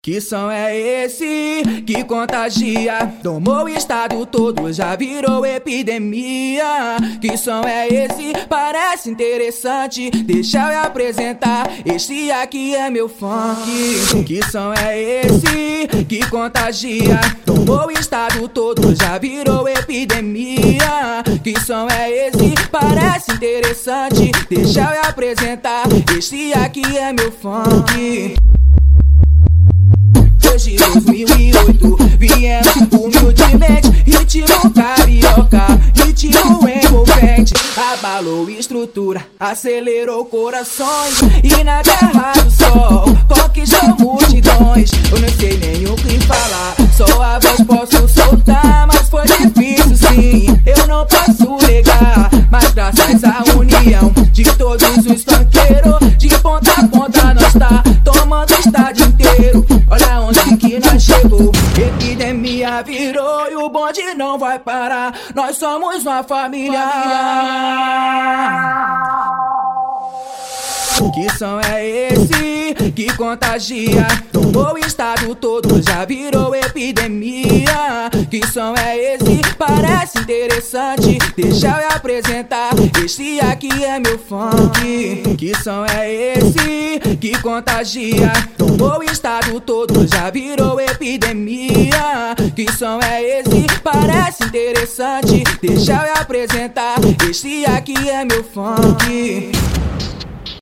Que som é esse que contagia? Tomou o estado todo, já virou epidemia. Que som é esse? Parece interessante, deixa eu apresentar. Este aqui é meu funk. Que som é esse que contagia? Tomou o estado todo, já virou epidemia. Que som é esse? Parece interessante, deixa eu apresentar. Este aqui é meu funk. Hoje 2008, viemos humildemente, ritmo carioca, ritmo envolvente. Abalou estrutura, acelerou corações, e na guerra do sol, conquistou multidões. Eu não sei nem o que falar, só a voz posso soltar, mas foi difícil sim, eu não posso negar. Mas graças à união de todos os funkeiros, de ponta a ponta nós tá tomando o estádio inteiro. Olha onde que nós chegou, epidemia virou e o bonde não vai parar. Nós somos uma família. Que som é esse que contagia? Tomou o estado todo, já virou epidemia. Que som é esse? Parece interessante, deixa eu apresentar. Este aqui é meu funk. Que som é esse que contagia? Tomou o estado todo, já virou epidemia. Que som é esse? Parece interessante, deixa eu apresentar. Este aqui é meu funk.